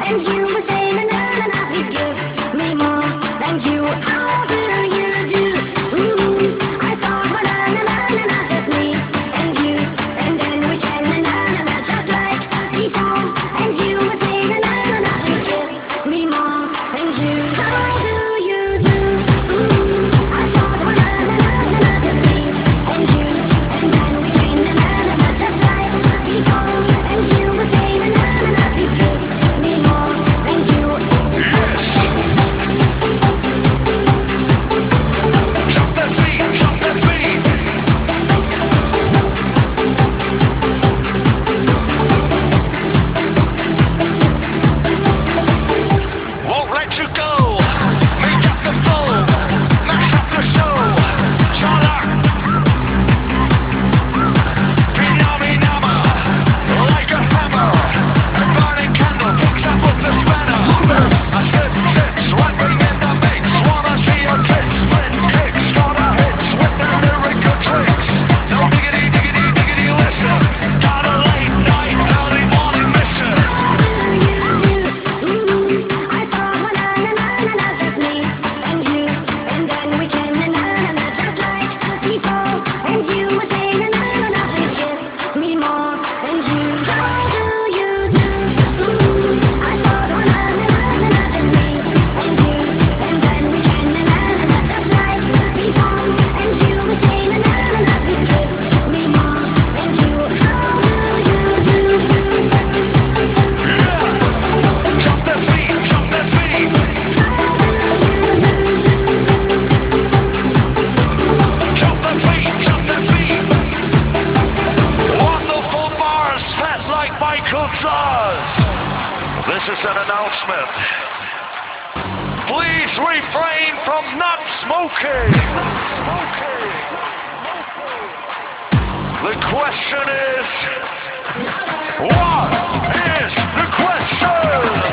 and you will say na na na na. Please give me more than you. How do you do? I thought na na na na na, just me and you, and then we can na na na na, just like before. And you will say na na na na. Please give me more than you. How do you do? I thought na na na na na, just me and you, and then we can na na na na, just like before. And you will say na na na na. Please give me more than you. Jump that beat, jump that beat. Won't let you go. Make up the flow, mash up the show. Chala, Pinami-nama, like a hammer. A burning candle picks up with the spanner. I slip, slips, rapping in the mix. Wanna see your tits, split kicks, starter hits with their lyrical tricks. No diggity, diggity, diggity, listen. Got a late night, early morning mission. I thought na na na na na, just me and you, and then we can na na na na, just like before. And you will say na na na na. Please give me more than you. How do you do? I thought na na na na na, just me and you, and then we can na na na na, just like before. And you will say na na na na. Please give me more than you. How do you do? Jump that beat, jump that beat. Jump that beat, jump that beat. Wonderful bars, fat like Michael does. This is an announcement. Please refrain from not smoking. The question is, what is the question?